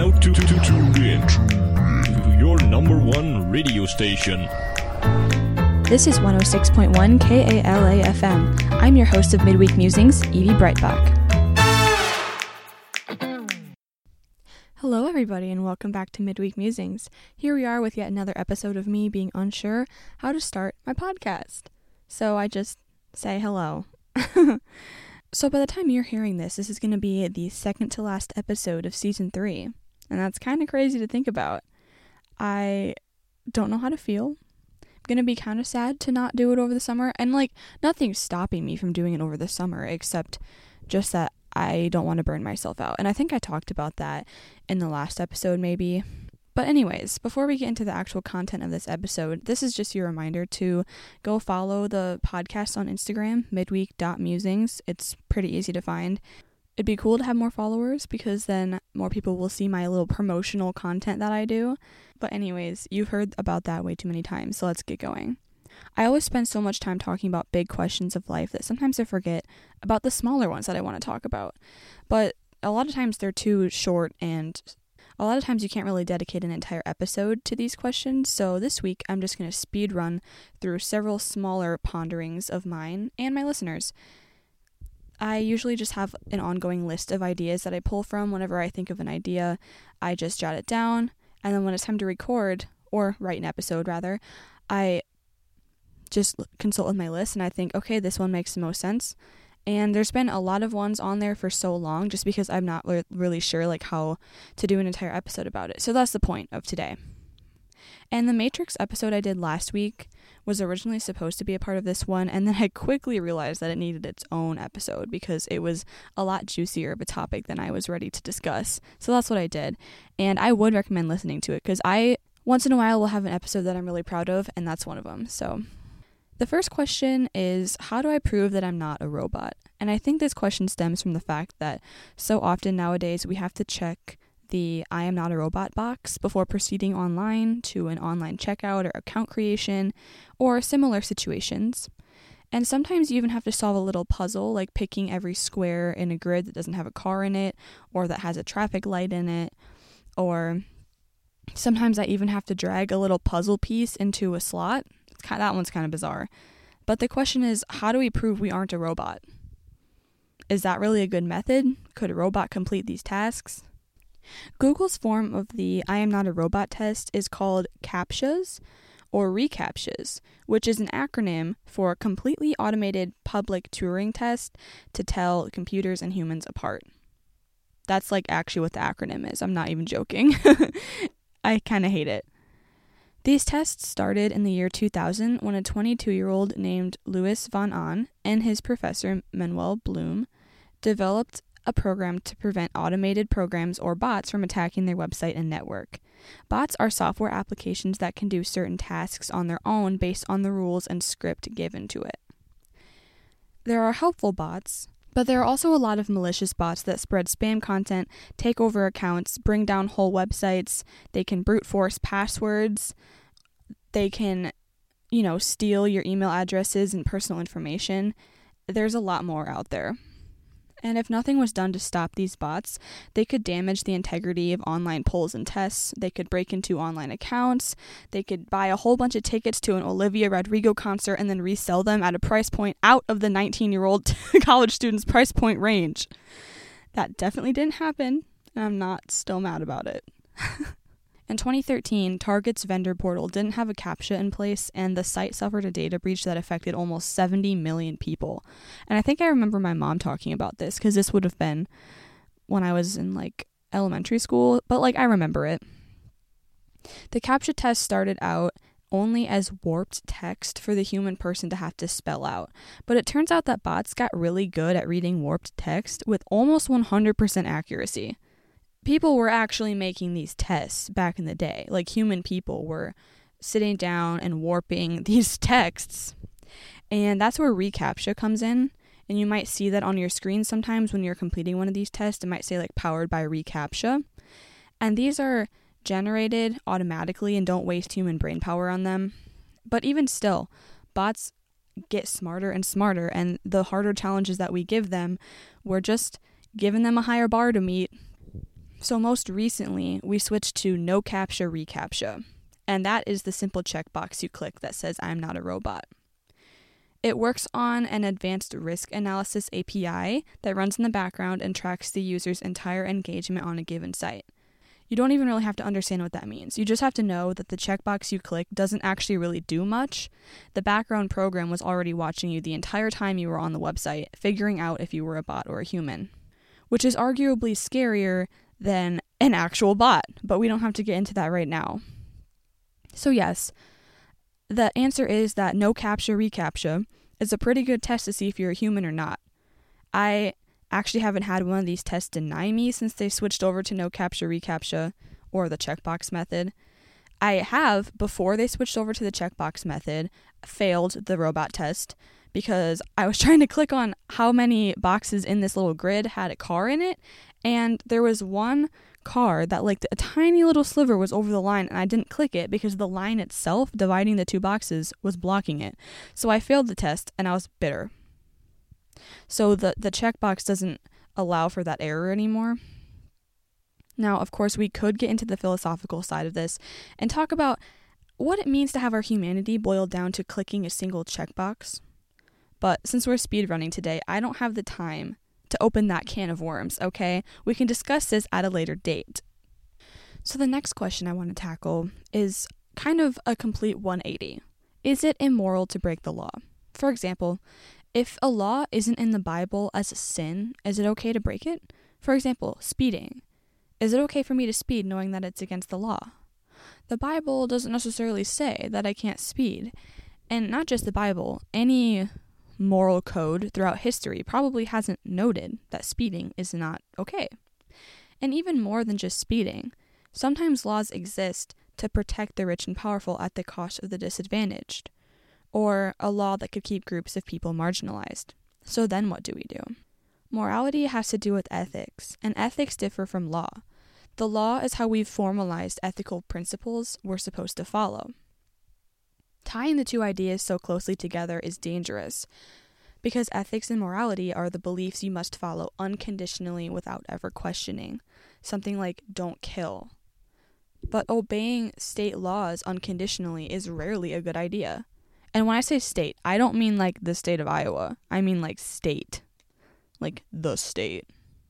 now tuned in to your number one radio station. This is 106.1 KALA FM. I'm your host of Midweek Musings, Evie Breitbach. Hello everybody and welcome back to Midweek Musings. Here we are with yet another episode of me being unsure how to start my podcast. So I just say hello. So by the time you're hearing this is going to be the second to last episode of season 3. And that's kind of crazy to think about. I don't know how to feel. I'm going to be kind of sad to not do it over the summer. And nothing's stopping me from doing it over the summer except just that I don't want to burn myself out. And I think I talked about that in the last episode maybe. But anyways, before we get into the actual content of this episode, this is just your reminder to go follow the podcast on Instagram, midweek.musings. It's pretty easy to find. It'd be cool to have more followers because then more people will see my little promotional content that I do. But anyways, you've heard about that way too many times, so let's get going. I always spend so much time talking about big questions of life that sometimes I forget about the smaller ones that I want to talk about. But a lot of times they're too short and a lot of times you can't really dedicate an entire episode to these questions, so this week I'm just going to speed run through several smaller ponderings of mine and my listeners. I usually just have an ongoing list of ideas that I pull from. Whenever I think of an idea, I just jot it down, and then when it's time to record, or write an episode rather, I just consult with my list and I think, okay, this one makes the most sense. And there's been a lot of ones on there for so long just because I'm not really sure how to do an entire episode about it. So that's the point of today. And the Matrix episode I did last week was originally supposed to be a part of this one, and then I quickly realized that it needed its own episode because it was a lot juicier of a topic than I was ready to discuss. So that's what I did. And I would recommend listening to it because I, once in a while, will have an episode that I'm really proud of, and that's one of them. So the first question is, how do I prove that I'm not a robot? And I think this question stems from the fact that so often nowadays we have to check the I am not a robot box before proceeding online to an online checkout or account creation or similar situations. And sometimes you even have to solve a little puzzle, like picking every square in a grid that doesn't have a car in it or that has a traffic light in it. Or sometimes I even have to drag a little puzzle piece into a slot. That one's kind of bizarre. But the question is, how do we prove we aren't a robot? Is that really a good method? Could a robot complete these tasks? Google's form of the I am not a robot test is called CAPTCHAs or reCAPTCHAs, which is an acronym for Completely Automated Public Turing Test to tell computers and humans apart. That's actually what the acronym is. I'm not even joking. I kind of hate it. These tests started in the year 2000 when a 22-year-old named Louis von Ahn and his professor Manuel Blum developed a program to prevent automated programs or bots from attacking their website and network. Bots are software applications that can do certain tasks on their own based on the rules and script given to it. There are helpful bots, but there are also a lot of malicious bots that spread spam content, take over accounts, bring down whole websites. They can brute force passwords. They can, steal your email addresses and personal information. There's a lot more out there. And if nothing was done to stop these bots, they could damage the integrity of online polls and tests. They could break into online accounts. They could buy a whole bunch of tickets to an Olivia Rodrigo concert and then resell them at a price point out of the 19-year-old college student's price point range. That definitely didn't happen, and I'm not still mad about it. In 2013, Target's vendor portal didn't have a CAPTCHA in place, and the site suffered a data breach that affected almost 70 million people. And I think I remember my mom talking about this, because this would have been when I was in, elementary school, but, I remember it. The CAPTCHA test started out only as warped text for the human person to have to spell out, but it turns out that bots got really good at reading warped text with almost 100% accuracy. People were actually making these tests back in the day. Human people were sitting down and warping these texts. And that's where reCAPTCHA comes in. And you might see that on your screen sometimes when you're completing one of these tests. It might say powered by reCAPTCHA. And these are generated automatically and don't waste human brain power on them. But even still, bots get smarter and smarter. And the harder challenges that we give them, we're just giving them a higher bar to meet. So most recently, we switched to no CAPTCHA reCAPTCHA, and that is the simple checkbox you click that says I'm not a robot. It works on an advanced risk analysis API that runs in the background and tracks the user's entire engagement on a given site. You don't even really have to understand what that means. You just have to know that the checkbox you click doesn't actually really do much. The background program was already watching you the entire time you were on the website, figuring out if you were a bot or a human, which is arguably scarier than an actual bot, but we don't have to get into that right now. So yes, the answer is that no CAPTCHA reCAPTCHA is a pretty good test to see if you're a human or not. I actually haven't had one of these tests deny me since they switched over to no CAPTCHA reCAPTCHA or the checkbox method. I have, before they switched over to the checkbox method, failed the robot test because I was trying to click on how many boxes in this little grid had a car in it, and there was one car that like a tiny little sliver was over the line, and I didn't click it because the line itself dividing the two boxes was blocking it. So I failed the test and I was bitter. So the checkbox doesn't allow for that error anymore. Now, of course, we could get into the philosophical side of this and talk about what it means to have our humanity boiled down to clicking a single checkbox. But since we're speedrunning today, I don't have the time to open that can of worms, okay? We can discuss this at a later date. So the next question I want to tackle is kind of a complete 180. Is it immoral to break the law? For example, if a law isn't in the Bible as a sin, is it okay to break it? For example, speeding. Is it okay for me to speed knowing that it's against the law? The Bible doesn't necessarily say that I can't speed. And not just the Bible, any moral code throughout history probably hasn't noted that speeding is not okay. And even more than just speeding, sometimes laws exist to protect the rich and powerful at the cost of the disadvantaged, or a law that could keep groups of people marginalized. So then what do we do? Morality has to do with ethics, and ethics differ from law. The law is how we've formalized ethical principles we're supposed to follow. Tying the two ideas so closely together is dangerous, because ethics and morality are the beliefs you must follow unconditionally without ever questioning. Something like don't kill. But obeying state laws unconditionally is rarely a good idea. And when I say state, I don't mean like the state of Iowa. I mean like state. Like the state.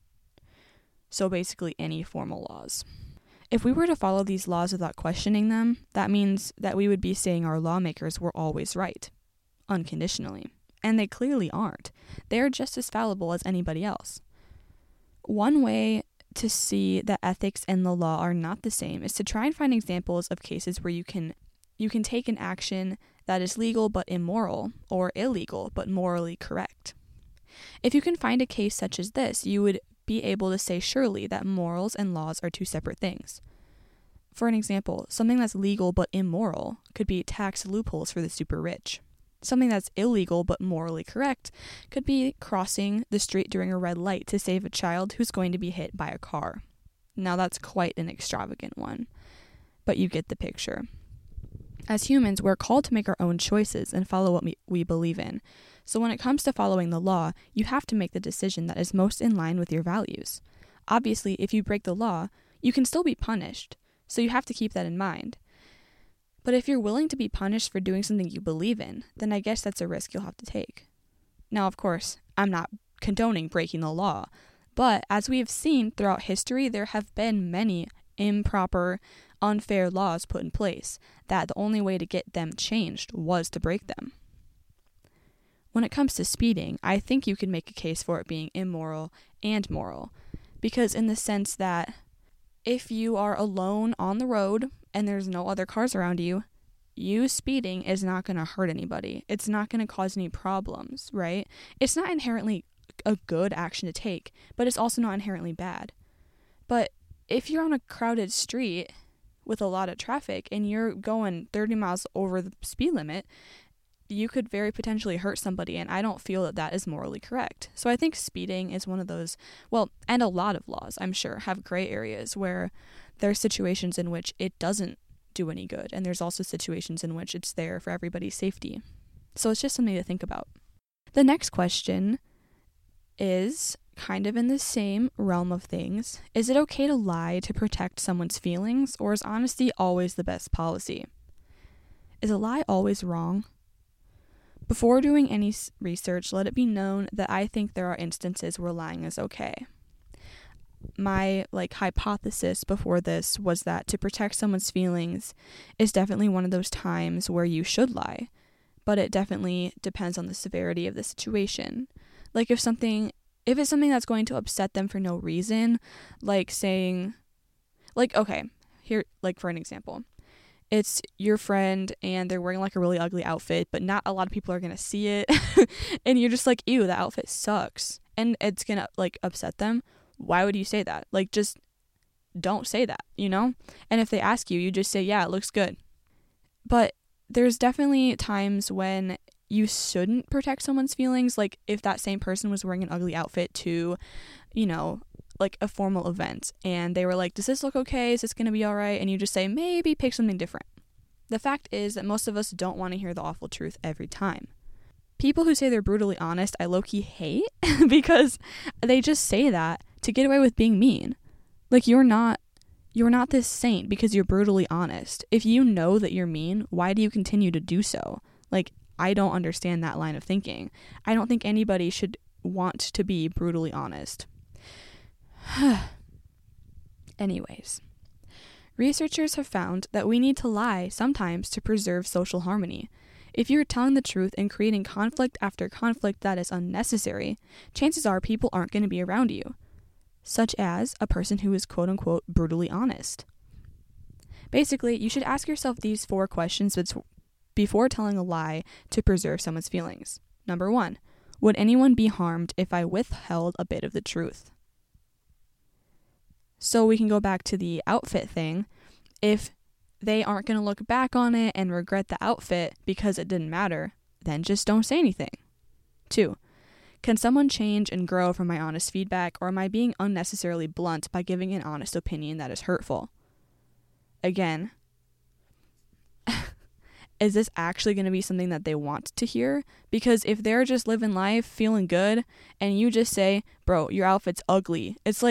So basically any formal laws. If we were to follow these laws without questioning them, that means that we would be saying our lawmakers were always right, unconditionally. And they clearly aren't. They are just as fallible as anybody else. One way to see that ethics and the law are not the same is to try and find examples of cases where you can take an action that is legal but immoral, or illegal but morally correct. If you can find a case such as this, you would be able to say surely that morals and laws are two separate things. For an example, something that's legal but immoral could be tax loopholes for the super rich. Something that's illegal but morally correct could be crossing the street during a red light to save a child who's going to be hit by a car. Now that's quite an extravagant one, but you get the picture. As humans, we're called to make our own choices and follow what we believe in. So when it comes to following the law, you have to make the decision that is most in line with your values. Obviously, if you break the law, you can still be punished, so you have to keep that in mind. But if you're willing to be punished for doing something you believe in, then I guess that's a risk you'll have to take. Now, of course, I'm not condoning breaking the law, but as we have seen throughout history, there have been many improper, unfair laws put in place that the only way to get them changed was to break them. When it comes to speeding, I think you can make a case for it being immoral and moral, because in the sense that if you are alone on the road and there's no other cars around you, you speeding is not going to hurt anybody. It's not going to cause any problems, right? It's not inherently a good action to take, but it's also not inherently bad. But if you're on a crowded street with a lot of traffic and you're going 30 miles over the speed limit, you could very potentially hurt somebody, and I don't feel that that is morally correct. So I think speeding is one of those, well, and a lot of laws, I'm sure, have gray areas where there are situations in which it doesn't do any good, and there's also situations in which it's there for everybody's safety. So it's just something to think about. The next question is kind of in the same realm of things. Is it okay to lie to protect someone's feelings, or is honesty always the best policy? Is a lie always wrong? Before doing any research, let it be known that I think there are instances where lying is okay. My hypothesis before this was that to protect someone's feelings is definitely one of those times where you should lie, but it definitely depends on the severity of the situation. Like if it's something that's going to upset them for no reason, like saying, okay, here, for an example, it's your friend and they're wearing a really ugly outfit, but not a lot of people are going to see it. And you're just like, ew, the outfit sucks. And it's going to upset them. Why would you say that? Just don't say that, And if they ask you, you just say, yeah, it looks good. But there's definitely times when you shouldn't protect someone's feelings. If that same person was wearing an ugly outfit to, a formal event, and they were like, does this look okay? Is this going to be all right? And you just say, maybe pick something different. The fact is that most of us don't want to hear the awful truth every time. People who say they're brutally honest, I low-key hate because they just say that to get away with being mean. You're not this saint because you're brutally honest. If you know that you're mean, why do you continue to do so? I don't understand that line of thinking. I don't think anybody should want to be brutally honest. Anyways, researchers have found that we need to lie sometimes to preserve social harmony. If you're telling the truth and creating conflict after conflict that is unnecessary, chances are people aren't going to be around you, such as a person who is quote-unquote brutally honest. Basically, you should ask yourself these 4 questions before telling a lie to preserve someone's feelings. Number 1, would anyone be harmed if I withheld a bit of the truth? So we can go back to the outfit thing. If they aren't going to look back on it and regret the outfit because it didn't matter, then just don't say anything. 2, can someone change and grow from my honest feedback, or am I being unnecessarily blunt by giving an honest opinion that is hurtful? Again, is this actually going to be something that they want to hear? Because if they're just living life feeling good and you just say, bro, your outfit's ugly, it's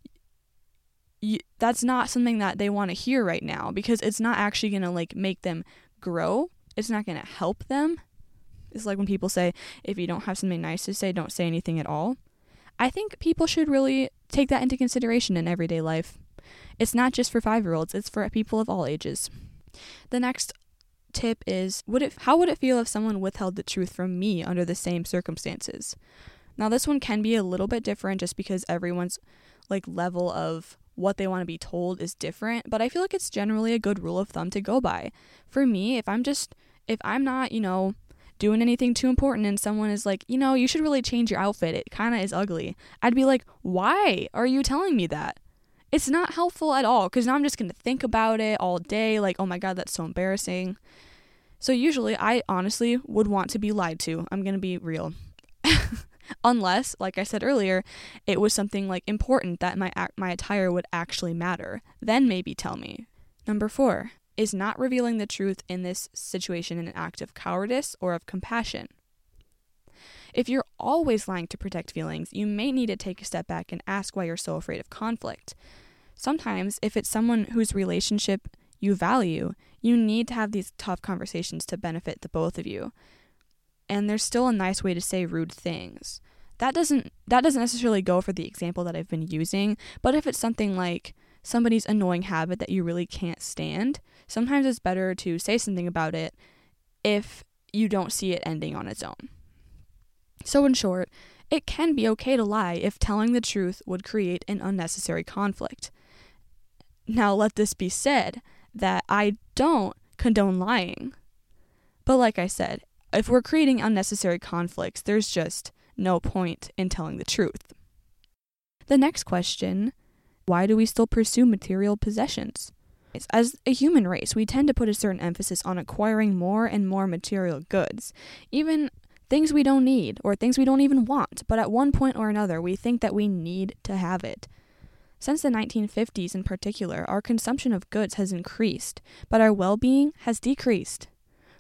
that's not something that they want to hear right now, because it's not actually going to make them grow. It's not going to help them. It's like when people say, if you don't have something nice to say, don't say anything at all. I think people should really take that into consideration in everyday life. It's not just for 5-year-olds, it's for people of all ages. The next tip is, how would it feel if someone withheld the truth from me under the same circumstances? Now, this one can be a little bit different just because everyone's level of what they want to be told is different, but I feel like it's generally a good rule of thumb to go by. For me, if I'm not, doing anything too important and someone is like, you should really change your outfit, it kind of is ugly, I'd be like, why are you telling me that? It's not helpful at all, because now I'm just going to think about it all day, oh my god, that's so embarrassing. So usually I honestly would want to be lied to. I'm going to be real. Unless, like I said earlier, it was something important that my attire would actually matter. Then maybe tell me. Number 4, is not revealing the truth in this situation an act of cowardice or of compassion? If you're always lying to protect feelings, you may need to take a step back and ask why you're so afraid of conflict. Sometimes, if it's someone whose relationship you value, you need to have these tough conversations to benefit the both of you. And there's still a nice way to say rude things. That doesn't necessarily go for the example that I've been using, but if it's something like somebody's annoying habit that you really can't stand, sometimes it's better to say something about it if you don't see it ending on its own. So in short, it can be okay to lie if telling the truth would create an unnecessary conflict. Now, let this be said that I don't condone lying. But like I said, if we're creating unnecessary conflicts, there's just no point in telling the truth. The next question, why do we still pursue material possessions? As a human race, we tend to put a certain emphasis on acquiring more and more material goods, even things we don't need or things we don't even want, but at one point or another, we think that we need to have it. Since the 1950s in particular, our consumption of goods has increased, but our well-being has decreased.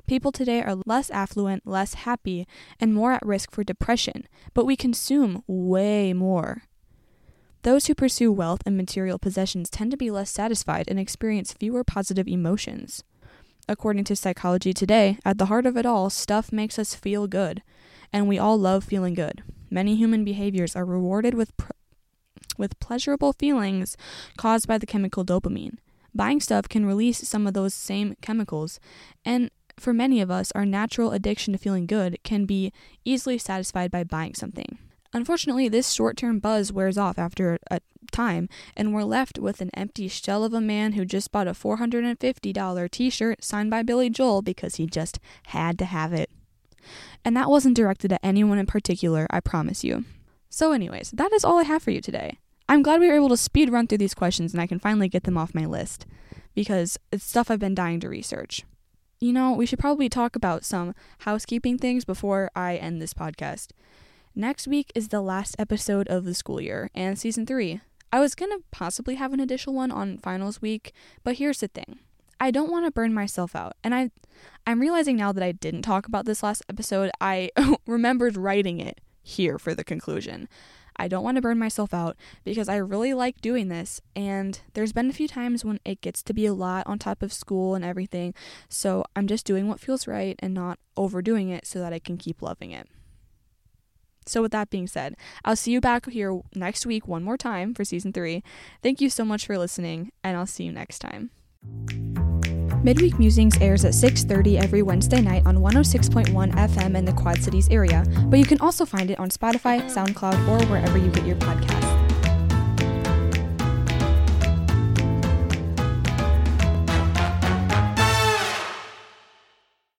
People today are less affluent, less happy, and more at risk for depression, but we consume way more. Those who pursue wealth and material possessions tend to be less satisfied and experience fewer positive emotions. According to Psychology Today, at the heart of it all, stuff makes us feel good, and we all love feeling good. Many human behaviors are rewarded with pleasurable feelings caused by the chemical dopamine. Buying stuff can release some of those same chemicals, and for many of us, our natural addiction to feeling good can be easily satisfied by buying something. Unfortunately, this short-term buzz wears off after a time, and we're left with an empty shell of a man who just bought a $450 t-shirt signed by Billy Joel because he just had to have it. And that wasn't directed at anyone in particular, I promise you. So anyways, that is all I have for you today. I'm glad we were able to speed run through these questions and I can finally get them off my list, because it's stuff I've been dying to research. You know, we should probably talk about some housekeeping things before I end this podcast. Next week is the last episode of the school year and season 3. I was going to possibly have an additional one on finals week, but here's the thing. I don't want to burn myself out, and I'm realizing now that I didn't talk about this last episode. I remembered writing it here for the conclusion. I don't want to burn myself out because I really like doing this, and there's been a few times when it gets to be a lot on top of school and everything, so I'm just doing what feels right and not overdoing it so that I can keep loving it. So with that being said, I'll see you back here next week one more time for season 3. Thank you so much for listening, and I'll see you next time. Midweek Musings airs at 6:30 every Wednesday night on 106.1 FM in the Quad Cities area, but you can also find it on Spotify, SoundCloud, or wherever you get your podcasts.